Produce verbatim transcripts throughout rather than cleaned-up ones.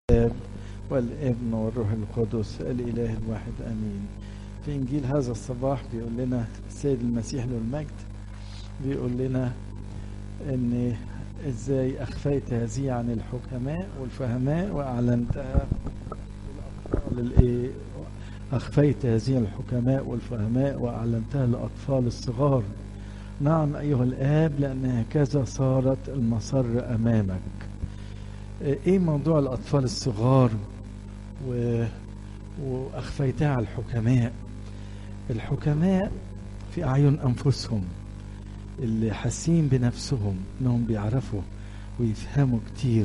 الآب والابن والروح القدس الإله الواحد آمين. في إنجيل هذا الصباح بيقول لنا السيد المسيح له المجد، بيقول لنا إن إزاي أخفيت هذه عن الحكماء والفهماء وأعلنتها للإيه؟ أخفيت هذه الحكماء والفهماء وأعلنتها للأطفال الصغار. نعم أيها الآب، لأن هكذا صارت المسر أمامك. ايه موضوع الاطفال الصغار و... واخفيتها على الحكماء؟ الحكماء في اعين انفسهم، اللي حاسين بنفسهم انهم بيعرفوا ويفهموا كتير،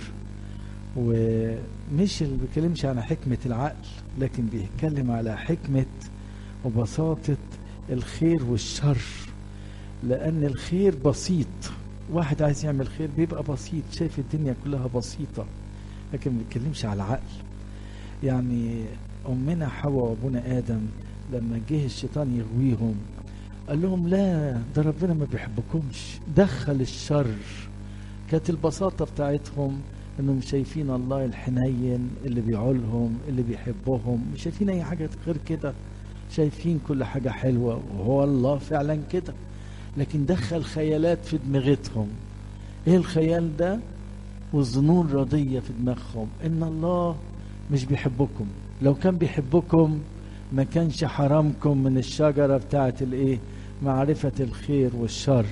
ومش اللي بيتكلمش على حكمة العقل، لكن بيتكلم على حكمة وبساطة الخير والشر. لان الخير بسيط، واحد عايز يعمل خير بيبقى بسيط، شايف الدنيا كلها بسيطة، لكن ما بيتكلمش على العقل. يعني أمنا حواء وأبونا آدم لما جه الشيطان يغويهم قال لهم لا، ده ربنا ما بيحبكمش، دخل الشر. كانت البساطة بتاعتهم انهم شايفين الله الحنين اللي بيعولهم اللي بيحبهم، مش شايفين اي حاجة غير كده، شايفين كل حاجة حلوة وهو الله فعلا كده، لكن دخل خيالات في دماغتهم. ايه الخيال ده؟ والظنون رضية في دماغهم ان الله مش بيحبكم، لو كان بيحبكم ما كانش حرمكم من الشجرة بتاعت الايه، معرفة الخير والشر.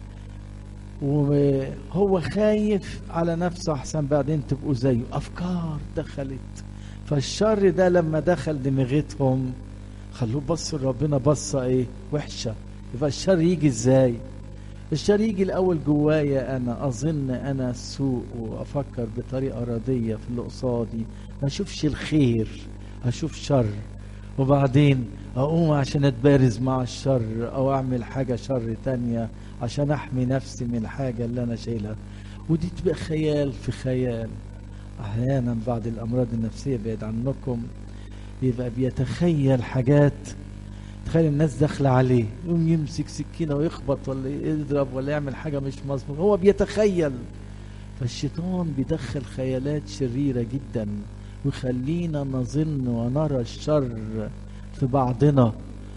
وهو خايف على نفسه احسن بعدين تبقوا زيه. افكار دخلت، فالشر ده لما دخل دماغتهم خلوه بصوا ربنا بصة ايه وحشة. يبقى الشر يجي ازاي؟ الشر يجي الاول جوايا انا، اظن انا السوء وافكر بطريقه رديه في اللي قصادي، ما اشوفش الخير، اشوف شر، وبعدين اقوم عشان اتبارز مع الشر او اعمل حاجه شر تانية عشان احمي نفسي من الحاجه اللي انا شايلها. ودي تبقى خيال في خيال. احيانا بعض الامراض النفسيه بعيد عنكم يبقى بيتخيل حاجات، تخيل الناس داخله عليه يقوم يمسك سكينه ويخبط ولا يضرب ولا يعمل حاجه مش مظبوطه، هو بيتخيل. فالشيطان بيدخل خيالات شريره جدا ويخلينا نظن ونرى الشر في بعضنا،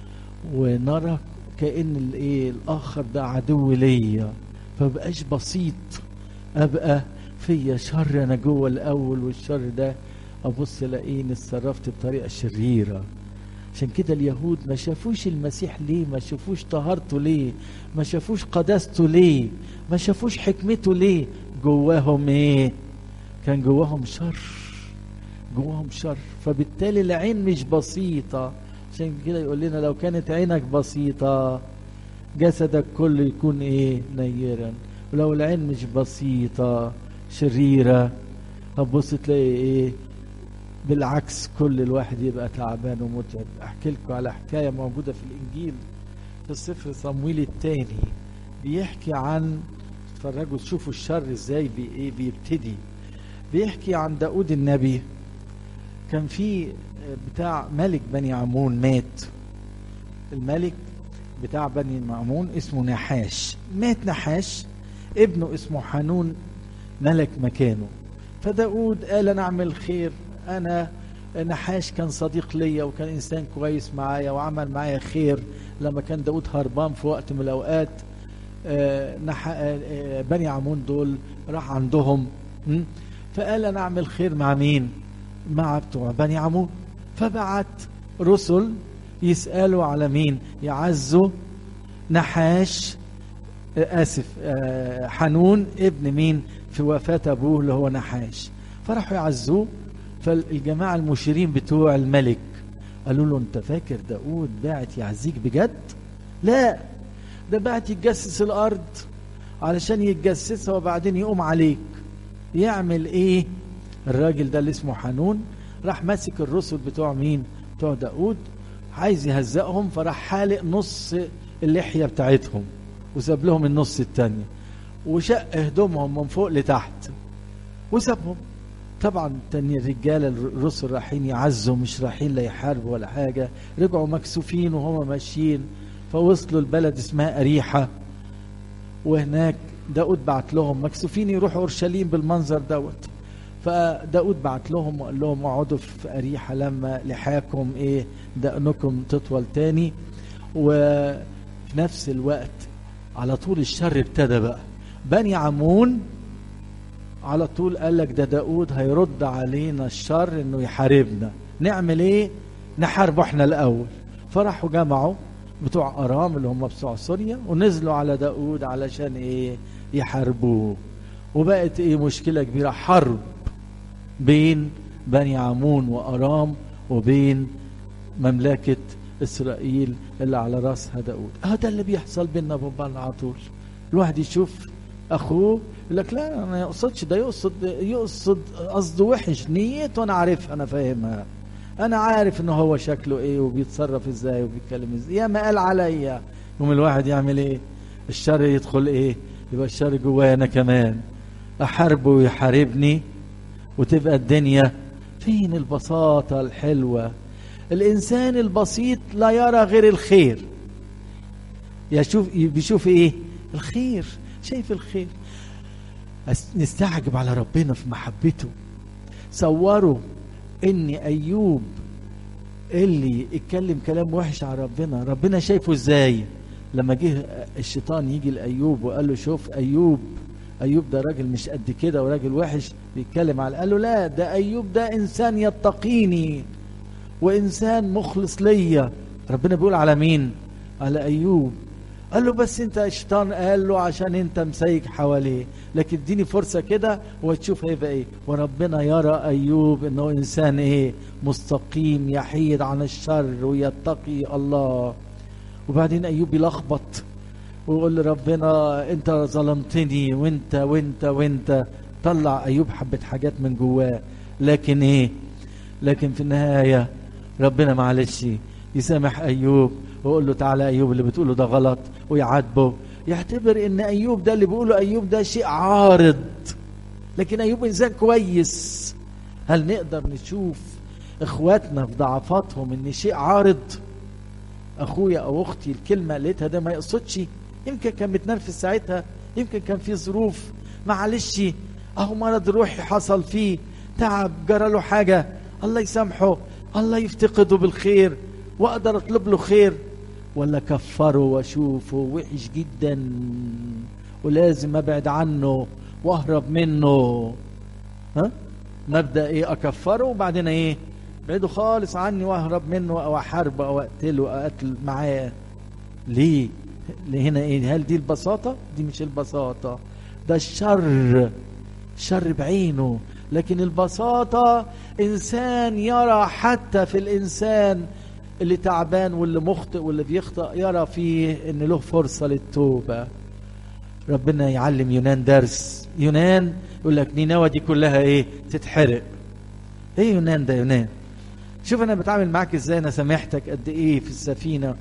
ونرى كأن الايه الاخر ده عدو ليا، فبقاش بسيط، ابقى فيا شر انا جوه الاول، والشر ده ابص الاقيني اتصرفت بطريقه شريره. عشان كده اليهود ما شافوش المسيح ليه؟ ما شافوش طهارته ليه؟ ما شافوش قداسته ليه؟ ما شافوش حكمته ليه؟ جواهم ايه؟ كان جواهم شر، جواهم شر. فبالتالي العين مش بسيطة. عشان كده يقول لنا لو كانت عينك بسيطة جسدك كله يكون ايه؟ نيرا. ولو العين مش بسيطة شريرة هتبص تلاقي ايه؟ بالعكس، كل الواحد يبقى تعبان ومتعب. احكي لكم على حكايه موجوده في الانجيل في السفر صمويل الثاني، بيحكي عن، اتفرجوا تشوفوا الشر ازاي بي ايه بيبتدي. بيحكي عن داود النبي. كان في بتاع ملك بني عمون مات، الملك بتاع بني عمون اسمه نحاش، مات نحاش، ابنه اسمه حنون ملك مكانه. فداود قال انا اعمل خير، انا نحاش كان صديق ليا وكان انسان كويس معايا وعمل معايا خير لما كان داود هربان في وقت من الاوقات. آه آه بني عمون دول راح عندهم، فقال انا اعمل خير مع مين؟ مع بتوع بني عمون. فبعت رسل يسالوا على مين يعزوا نحاش، آه اسف آه حنون ابن مين في وفاة ابوه اللي هو نحاش. فراحوا يعزوه. فالجماعة المشيرين بتوع الملك قالوا له انت فاكر داود باعت يعزيك بجد؟ لا، ده باعت يتجسس الارض علشان يتجسسها وبعدين يقوم عليك. يعمل ايه الراجل ده اللي اسمه حنون؟ راح ماسك الرسل بتوع مين؟ بتوع داود، عايز يهزقهم، فراح حالق نص اللحية بتاعتهم وساب لهم النص التاني، وشق هدومهم من فوق لتحت وسابهم. طبعا تاني الرجاله الرسل رايحين يعزوا، مش رايحين لا يحاربوا ولا حاجه، رجعوا مكسوفين وهم ماشيين. فوصلوا البلد اسمها أريحة، وهناك داود بعت لهم مكسوفين يروحوا اورشليم بالمنظر دوت. فداود بعت لهم وقال لهم اقعدوا في أريحة لما لحاكم ايه دقنكم تطول تاني. وفي نفس الوقت على طول الشر ابتدى بقى. بني عمون على طول قال لك ده داود هيرد علينا الشر انه يحاربنا، نعمل ايه؟ نحاربه احنا الاول. فراحوا جمعوا بتوع ارام اللي هم بتوع سوريا ونزلوا على داود علشان ايه؟ يحاربوه. وبقت ايه؟ مشكلة كبيرة، حرب بين بني عمون وارام وبين مملكة اسرائيل اللي على راسها داود. اه ده اللي بيحصل بيننا وبين على طول. الواحد يشوف اخوه يقول لك لا انا يقصدش، ده يقصد يقصد قصده وحش، نيته انا عارفها، انا فاهمها، انا عارف ان هو شكله ايه وبيتصرف ازاي وبيتكلم ازاي، يا ما قال عليا. يوم الواحد يعمل ايه؟ الشر يدخل ايه؟ يبقى الشر جوايا انا كمان، احاربه ويحاربني وتبقى الدنيا. فين البساطة الحلوة؟ الانسان البسيط لا يرى غير الخير، يشوف بيشوف ايه؟ الخير، شايف الخير. نستعجب على ربنا في محبته. صوروا ان ايوب اللي اتكلم كلام وحش على ربنا، ربنا شايفه ازاي؟ لما جه الشيطان يجي لايوب وقال له شوف ايوب، ايوب ده راجل مش قد كده وراجل وحش بيتكلم على، قال له لا ده ايوب ده انسان يتقيني وانسان مخلص ليا. ربنا بيقول على مين؟ على ايوب. قال له بس انت الشيطان قال له عشان انت مسيك حواليه، لكن اديني فرصة كده وتشوف هيبقى ايه. وربنا يرى ايوب انه انسان ايه؟ مستقيم، يحيد عن الشر ويتقي الله. وبعدين ايوب يلخبط ويقول لربنا انت ظلمتني وانت وانت وانت. طلع ايوب حبة حاجات من جواه، لكن ايه؟ لكن في النهاية ربنا معلش يسامح ايوب ويقول له تعالى ايوب اللي بتقوله ده غلط، ويعاتبه. يعتبر ان ايوب ده اللي بيقوله ايوب ده شيء عارض، لكن ايوب انسان كويس. هل نقدر نشوف اخواتنا في ضعفاتهم ان شيء عارض؟ اخويا او اختي الكلمه قالتها ده ما يقصدش، يمكن كان متنرفز ساعتها، يمكن كان في ظروف، معلش اهو مرض روحي حصل فيه، تعب، جرى له حاجه، الله يسامحه، الله يفتقده بالخير واقدر اطلب له خير. ولا كفره واشوفه وحش جدا ولازم ابعد عنه واهرب منه؟ ها؟ نبدا ايه؟ اكفره وبعدين ايه؟ ابعده خالص عني واهرب منه او احاربه او اقتله اقتل معاه. ليه؟ هنا ايه؟ هل دي البساطه؟ دي مش البساطه، ده الشر، الشر بعينه. لكن البساطه انسان يرى حتى في الانسان اللي تعبان واللي مخطئ واللي بيخطئ، يرى فيه ان له فرصة للتوبة. ربنا يعلم يونان درس. يونان يقول لك نينوى دي كلها ايه؟ تتحرق. ايه يونان ده؟ يونان شوف انا بتعامل معاك ازاي، انا سامحتك قد ايه في السفينة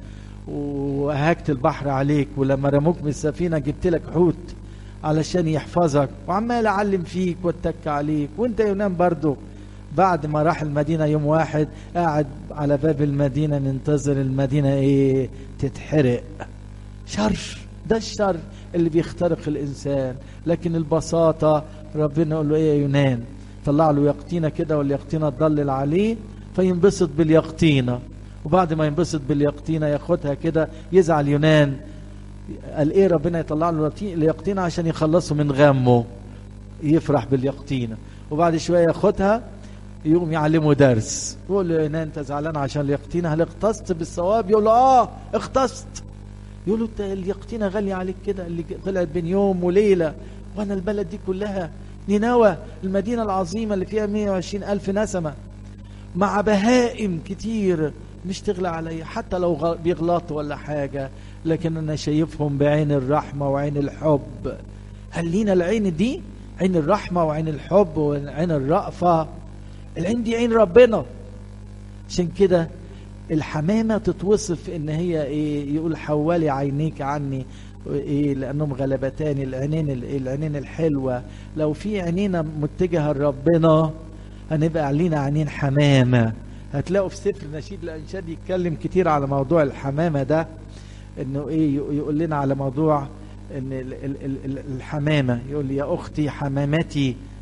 وهاجت البحر عليك، ولما رموك من السفينة جبت لك حوت علشان يحفظك، وعمال اعلم فيك واتك عليك. وانت يونان برضو بعد ما راح المدينة يوم واحد قاعد على باب المدينة منتظر المدينة ايه؟ تتحرق. شر، ده الشر اللي بيخترق الانسان. لكن البساطة ربنا يقول له ايه يا يونان؟ طلع له يقطينة كده، واليقطينة تضلل عليه فينبسط باليقطينة، وبعد ما ينبسط باليقطينة ياخدها كده يزعل يونان. قال ايه ربنا؟ يطلع له اليقطينة عشان يخلصه من غمه، يفرح باليقطينة، وبعد شوية ياخدها يقوم يعلمه درس. يقول له يونان انت زعلان عشان اليقطينة، هل اختصت بالصواب؟ يقول له اه اختصت. يقول له انت اليقطينة غالية عليك كده، اللي طلعت بين يوم وليلة، وانا البلد دي كلها نينوى المدينة العظيمة اللي فيها مئة وعشرين ألف نسمة مع بهائم كتير، مش تغلى علي حتى لو بيغلطوا ولا حاجة، لكن أنا شايفهم بعين الرحمة وعين الحب. هل لينا العين دي؟ عين الرحمة وعين الحب وعين الرأفة. العين دي عين ربنا. عشان كده الحمامة تتوصف إن هي إيه؟ يقول حوالي عينيك عني إيه؟ لأنهم غلبتان، العينين العينين الحلوة. لو في عينينا متجهة لربنا هنبقى علينا عينين حمامة. هتلاقوا في سفر نشيد الأنشاد يتكلم كتير على موضوع الحمامة ده، إنه إيه؟ يقول لنا على موضوع إن الحمامة، يقول لي يا أختي حمامتي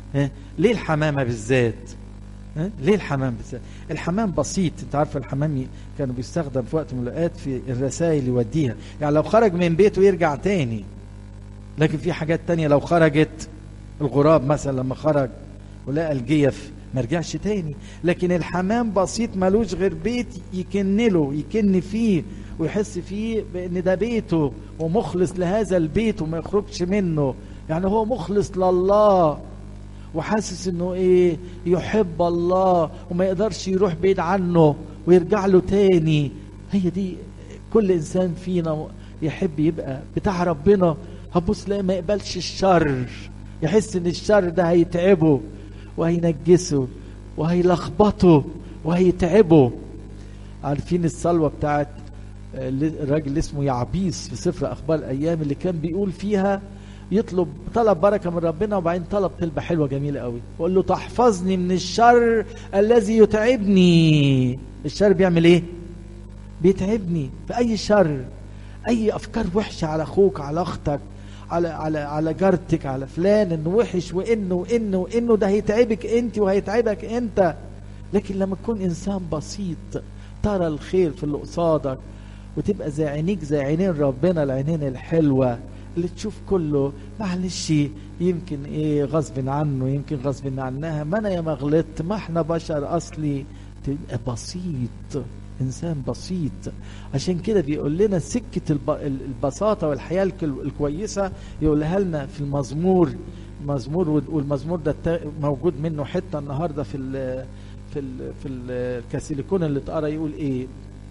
ها؟ ليه الحمامة بالذات؟ ها؟ ليه الحمام بالذات؟ الحمام بسيط، انت عارف الحمام كانوا بيستخدم في وقت من الاوقات في الرسائل يوديها، يعني لو خرج من بيته يرجع تاني. لكن في حاجات تانية لو خرجت، الغراب مثلا لما خرج ولقى الجيف ما رجعش تاني. لكن الحمام بسيط ملوش غير بيت يكن له، يكن فيه ويحس فيه بان ده بيته ومخلص لهذا البيت وما يخرجش منه. يعني هو مخلص لله وحاسس انه ايه، يحب الله وما يقدرش يروح بعيد عنه ويرجع له تاني. هي دي كل انسان فينا يحب يبقى بتاع ربنا. هبص لا ما يقبلش الشر، يحس ان الشر ده هيتعبه وهينجسه وهيلخبطه وهيتعبه. عارفين الصلوة بتاعت الراجل اللي اسمه يعبيس في سفر اخبار الايام اللي كان بيقول فيها يطلب طلب بركة من ربنا وبعدين طلب طلبة حلوة جميلة قوي، وقال له تحفظني من الشر الذي يتعبني. الشر بيعمل ايه؟ بيتعبني. في اي شر، اي افكار وحشة على اخوك، على اختك، على على على جارتك، على فلان انه وحش وانه وانه وانه ده هيتعبك انت وهيتعبك انت. لكن لما تكون انسان بسيط ترى الخير في اللي قصادك وتبقى زي عينيك زي عينين ربنا، العينين الحلوة اللي تشوف كله معلش يمكن ايه غصب عنه، يمكن غصب عنها، ما انا يا ما غلطت، ما احنا بشر اصلي. تبقى بسيط، انسان بسيط. عشان كده بيقول لنا سكة البساطة والحياة الكويسة يقولها لنا في المزمور. مزمور، والمزمور ده موجود منه حتة النهاردة في ال في ال في الكاسيليكون اللي اتقرا. يقول ايه؟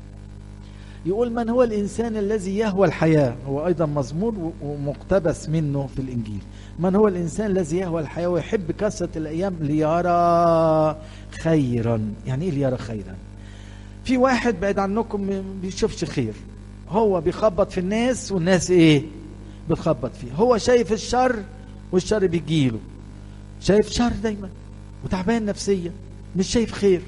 يقول من هو الإنسان الذي يهوى الحياة. هو أيضا مزمور ومقتبس منه في الإنجيل. من هو الإنسان الذي يهوى الحياة ويحب كثرة الأيام ليرى خيرا. يعني إيه ليرى خيرا؟ في واحد بعيد عنكم ما بيشوفش خير، هو بيخبط في الناس والناس إيه؟ بتخبط فيه. هو شايف الشر والشر بيجيله، شايف شر دايما وتعبان نفسيا، مش شايف خير،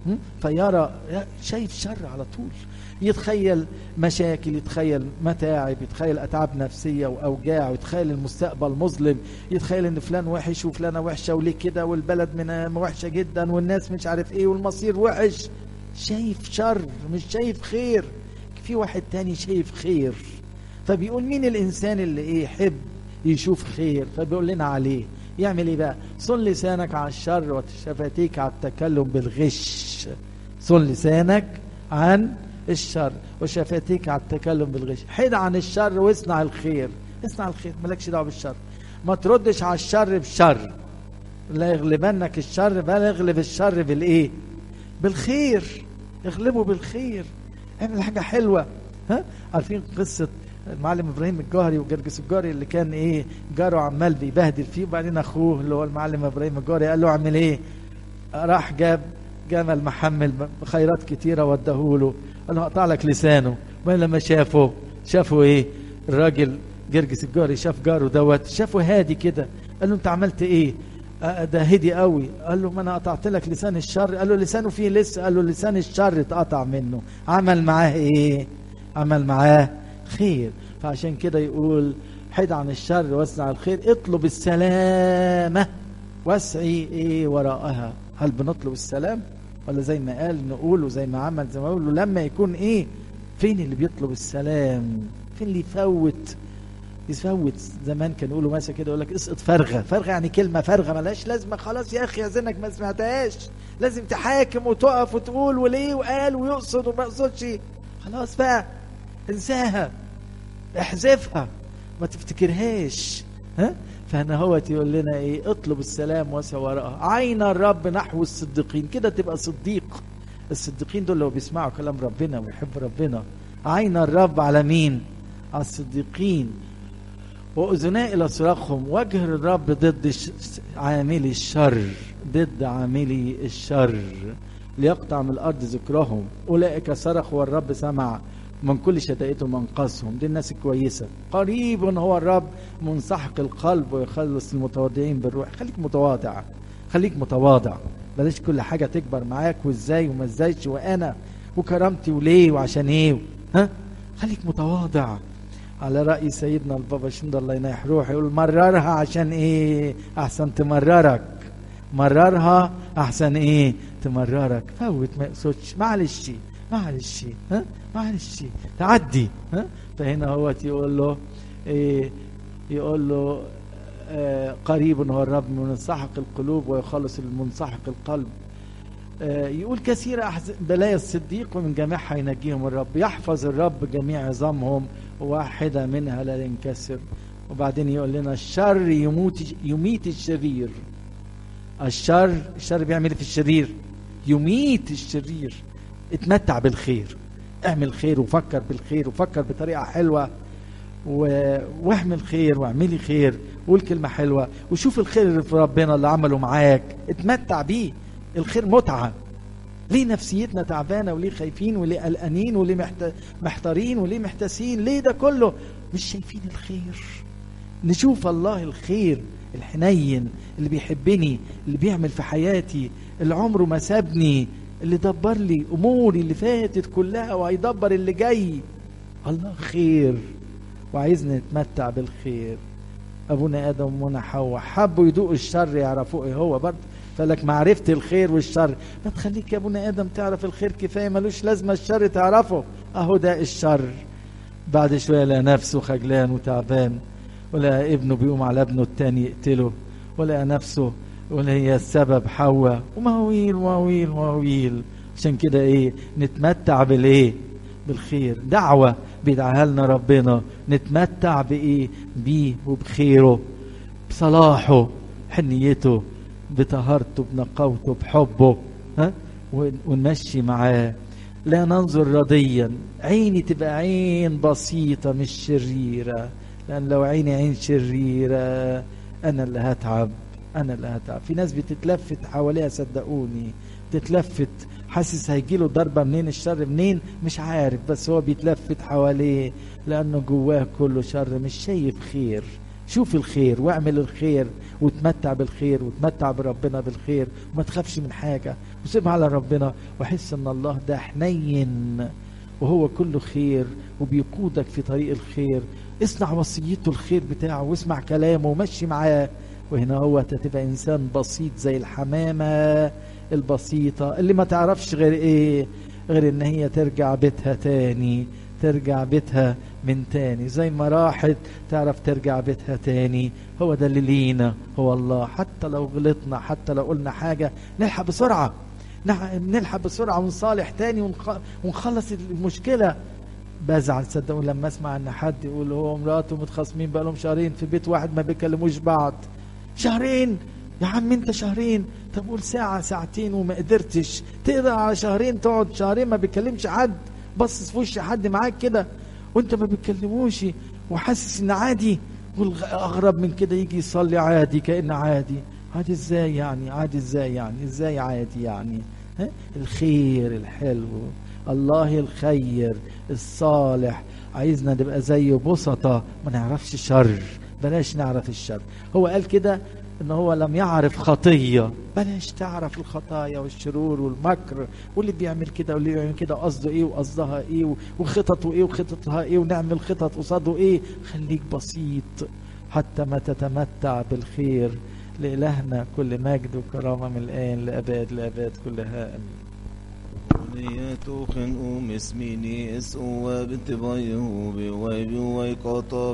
فيرى شايف شر على طول. يتخيل مشاكل، يتخيل متاعب، يتخيل أتعاب نفسية وأوجاع، يتخيل المستقبل مظلم، يتخيل ان فلان وحش وفلانة وحشة وليه كده، والبلد من وحشة جدا والناس مش عارف ايه والمصير وحش. شايف شر مش شايف خير. في واحد تاني شايف خير. فبيقول مين الإنسان اللي ايه يحب يشوف خير؟ فبيقول لنا عليه يعمل ايه بقى؟ صن لسانك عن الشر وشفتيك على التكلم بالغش. صن لسانك عن الشر وشفتيك على التكلم بالغش. حد عن الشر واصنع الخير. اصنع الخير، مالكش دعوه بالشر. ما تردش على الشر بشر. لا يغلبنك الشر بل اغلب الشر بالايه؟ بالخير. اغلبه بالخير. اعمل حاجه حلوه. ها؟ عارفين قصه المعلم ابراهيم الجوهري وجرجس الجوهري اللي كان ايه جاره عمال بيبهدل فيه، وبعدين اخوه اللي هو المعلم ابراهيم الجوهري قال له اعمل ايه؟ راح جاب جمل محمل خيرات كتيره وداهوله، قال له هقطع لك لسانه. وبعدين لما شافه شافوا ايه؟ الراجل جرجس الجوهري شاف جاره دوت، شافه هادي كده، قال له انت عملت ايه؟ ده هدي قوي. قال له ما انا قطعت لك لسان الشر. قال له لسانه فيه لسه؟ قال له لسان الشر اتقطع منه. عمل معاه ايه؟ عمل معاه خير. فعشان كده يقول حد عن الشر واصنع الخير، اطلب السلامة واسعي ايه وراءها. هل بنطلب السلام ولا زي ما قال نقول وزي ما عمل زي ما قال له لما يكون ايه؟ فين اللي بيطلب السلام؟ فين اللي يفوت يفوت؟ زمان كانوا يقولوا مثلا كده يقول لك اسقط فرغه. فرغه يعني كلمه فارغه ملهاش لازمه. خلاص يا اخي اذنك ما سمعتهاش، لازم تحاكم وتقف وتقول وليه وقال ويقصد وما يقصدش. خلاص بقى انساها، احذفها، ما تفتكرهاش. ها؟ فهنا هو يقول لنا ايه؟ اطلب السلام واسع وراءها. عين الرب نحو الصديقين. كده تبقى صديق. الصديقين دول لو بيسمعوا كلام ربنا ويحبوا ربنا. عين الرب على مين؟ على الصديقين. وأذناء إلى صراخهم. وجه الرب ضد عاملي الشر، ضد عاملي الشر ليقطع من الأرض ذكرهم. أولئك صرخوا والرب سمع من كل شتائتهم منقصهم. دي الناس الكويسة. قريب هو الرب منسحق القلب ويخلص المتواضعين بالروح. خليك متواضع، خليك متواضع. بلاش كل حاجة تكبر معاك وازاي وما ازايش وانا وكرامتي وليه وعشان ايه. ها؟ خليك متواضع. على رأي سيدنا البابا شنودة الله ينيح روحه يقول مررها عشان ايه؟ احسن تمررك. مررها احسن ايه تمررك. فوت ما يقصدش، معلش معلش ها معلش تعدي ها. فهنا هو يقول له ايه، يقول له آه قريب هو الرب من منسحق القلوب ويخلص المنسحق القلب. آه يقول كثير بلايا الصديق ومن جميعها ينجيهم الرب. يحفظ الرب جميع عظامهم وواحدة منها لا ينكسر. وبعدين يقول لنا الشر يموت يميت الشرير. الشر الشر بيعمل في الشرير، يميت الشرير. اتمتع بالخير، اعمل خير وفكر بالخير وفكر بطريقة حلوة و... واعمل خير واعملي خير وقول كلمة حلوة وشوف الخير اللي في ربنا اللي عمله معاك، اتمتع بيه. الخير متعة. ليه نفسيتنا تعبانة وليه خايفين وليه قلقانين وليه محت... محتارين وليه محتاسين؟ ليه ده كله؟ مش شايفين الخير. نشوف الله الخير الحنين اللي بيحبني، اللي بيعمل في حياتي، اللي عمره ما سابني، اللي دبر لي اموري اللي فاتت كلها وهيدبر اللي جاي. الله خير وعايزنا نتمتع بالخير. ابونا ادم ومنا حواء حبوا يدوقوا الشر يعرفوه ايه هو برضه. فلك معرفة الخير والشر، ما تخليك يا ابونا ادم تعرف الخير كفايه، ملوش لازمه الشر تعرفه. اهو ده الشر. بعد شويه لقى نفسه خجلان وتعبان، ولقى ابنه بيقوم على ابنه التاني يقتله، ولقى نفسه ولا هي السبب حواء، ومواويل مواويل مواويل. عشان كده ايه نتمتع بالايه؟ بالخير. دعوة بيدعها لنا ربنا نتمتع بايه؟ بيه وبخيره، بصلاحه، حنيته، بطهارته، بنقاوته، بحبه، ها، ونمشي معاه. لا ننظر رضيا، عيني تبقى عين بسيطة مش شريرة، لأن لو عيني عين شريرة أنا اللي هتعب، أنا اللي هتعب. في ناس بتتلفت حواليها صدقوني، تتلفت حاسس هيجيله ضربة منين، الشر منين مش عارف، بس هو بيتلفت حواليه لأنه جواه كله شر، مش شايف خير. شوف الخير واعمل الخير وتمتع بالخير وتمتع بربنا بالخير، وما تخافش من حاجة وسيبها على ربنا، وحس ان الله ده حنين وهو كله خير وبيقودك في طريق الخير. اصنع وصيته الخير بتاعه واسمع كلامه ومشي معاه. وهنا هو تبقى انسان بسيط زي الحمامة البسيطة اللي ما تعرفش غير ايه، غير ان هي ترجع بيتها تاني، ترجع بيتها من تاني زي ما راحت تعرف ترجع بيتها تاني. هو ده اللي لينا، هو الله. حتى لو غلطنا، حتى لو قلنا حاجة، نلحق بسرعة، نلحق بسرعة ونصالح تاني ونخلص المشكلة. بزعل صدقوا لما اسمع ان حد يقول هو ومراته متخاصمين بقالهم شهرين في بيت واحد ما بيكلموش بعض. شهرين يا عم انت شهرين، طب قول ساعة ساعتين وما قدرتش تقدر على شهرين، تقعد شهرين ما بيكلمش حد، بصص في وش حد معاك كده وانت ما بتكلموش وحاسس ان عادي. والاغرب من كده يجي يصلي عادي كأنه عادي. عادي ازاي يعني؟ عادي ازاي يعني؟ ازاي عادي يعني؟ ها؟ الخير الحلو، الله الخير الصالح عايزنا نبقى زيه بسطة، ما نعرفش شر، بلاش نعرف الشر. هو قال كده ان هو لم يعرف خطية، بلاش تعرف الخطايا والشرور والمكر واللي بيعمل كده واللي بيعمل كده قصده ايه وقصدها ايه وخططه ايه وخططها ايه ونعمل خطط قصاده ايه. خليك بسيط حتى ما تتمتع بالخير. لإلهنا كل مجد وكرامة من الآن لأباد لأباد كلها آمين. نيتو خنقو مسميني اسقو وبنت بايهو بوايبو ويقاطا